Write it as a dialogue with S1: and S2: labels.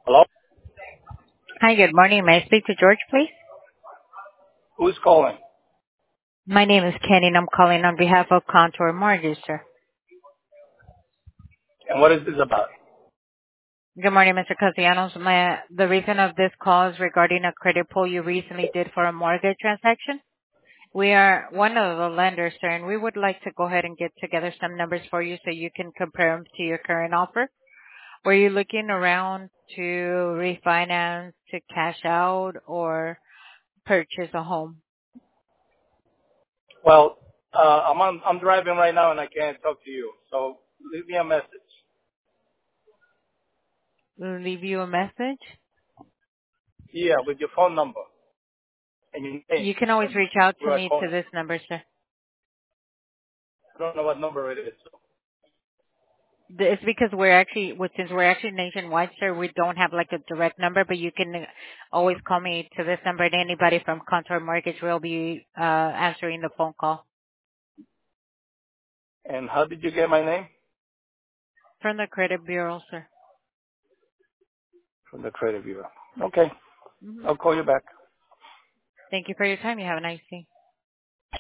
S1: Hello?
S2: Hi, good morning. May I speak to George, please?
S1: Who's calling?
S2: My name is Kenny, and I'm calling on behalf of Contour Mortgage, sir.
S1: And what is this about?
S2: Good morning, Mr. Castellanos. The reason of this call is regarding a credit pull you recently did for a mortgage transaction. We are one of the lenders, sir, and we would like to go ahead and get together some numbers for you so you can compare them to your current offer. Were you looking around to refinance, to cash out, or purchase a home?
S1: Well, I'm driving right now and I can't talk to you. So leave me a message.
S2: Leave you a message?
S1: Yeah, with your phone number and your name.
S2: You can always
S1: And
S2: reach out to
S1: where I
S2: me to
S1: calling.
S2: this number, sir.
S1: I don't know what number it is.
S2: It's because since we're actually nationwide, sir, we don't have like a direct number, but you can always call me to this number and anybody from Contour Mortgage will be answering the phone call.
S1: And how did you get my name?
S2: From the credit bureau, sir.
S1: From the credit bureau. Okay.
S2: Hmm.
S1: I'll call you back.
S2: Thank you for your time. You have a nice day.